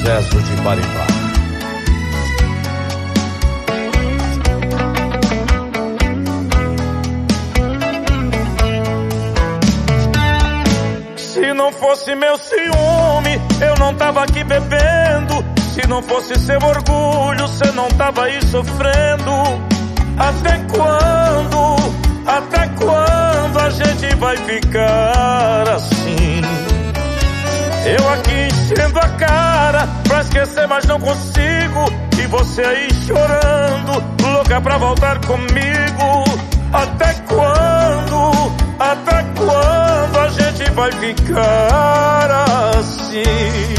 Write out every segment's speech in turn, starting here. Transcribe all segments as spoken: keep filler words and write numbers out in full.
Zezo de Barimbá. Se não fosse meu ciúme, eu não tava aqui bebendo. Se não fosse seu orgulho, cê não tava aí sofrendo. Até quando, até quando a gente vai ficar assim? Eu aqui enchendo a cara pra esquecer, mas não consigo. E você aí chorando, louca pra voltar comigo. Até quando, até quando a gente vai ficar assim?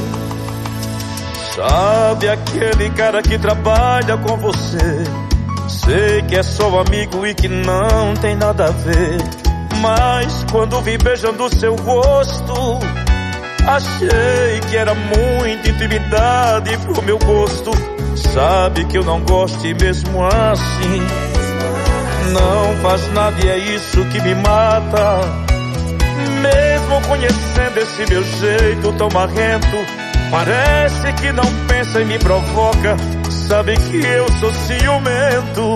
Sabe aquele cara que trabalha com você? Sei que é só amigo e que não tem nada a ver, mas quando vi beijando seu rosto, achei que era muita intimidade pro meu gosto. Sabe que eu não gosto e mesmo assim não faz nada e é isso que me mata. Mesmo conhecendo esse meu jeito tão marrento, parece que não pensa e me provoca. Sabe que eu sou ciumento.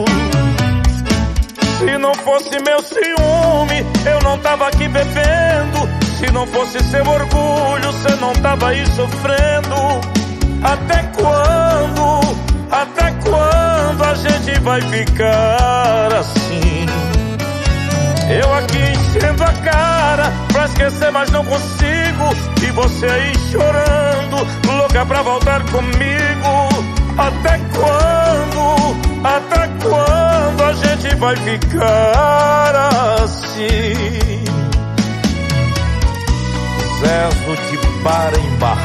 Se não fosse meu ciúme, eu não tava aqui bebendo. Se não fosse seu orgulho, cê não tava aí sofrendo. Até quando, até quando a gente vai ficar assim? Eu aqui enchendo a cara pra esquecer, mas não consigo. E você aí chorando, louca pra voltar comigo. Até quando, até quando a gente vai ficar assim? Zezo de Barimbá.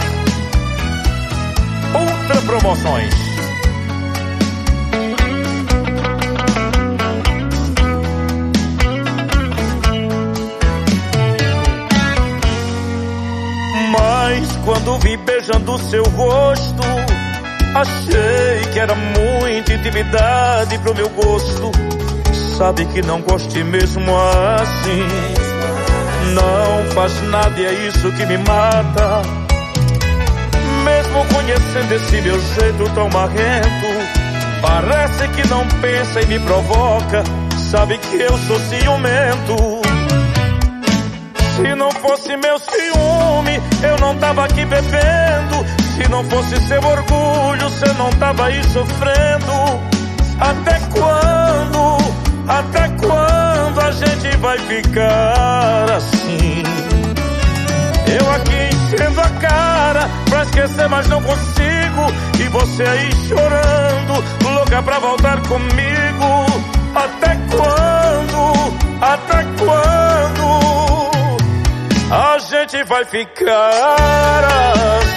Ultra Promoções. Mas quando vi beijando seu rosto, achei que era muita intimidade pro meu gosto. Sabe que não goste mesmo assim. Não faz nada e é isso que me mata. Mesmo conhecendo esse meu jeito tão marrento, parece que não pensa e me provoca. Sabe que eu sou ciumento. Se não fosse meu ciúme, eu não tava aqui bebendo. Se não fosse seu orgulho, cê não tava aí sofrendo. Até quando, até quando a gente vai ficar assim? Eu aqui enchendo a cara pra esquecer, mas não consigo. E você aí chorando, louca pra voltar comigo. Até quando, até quando a gente vai ficar assim?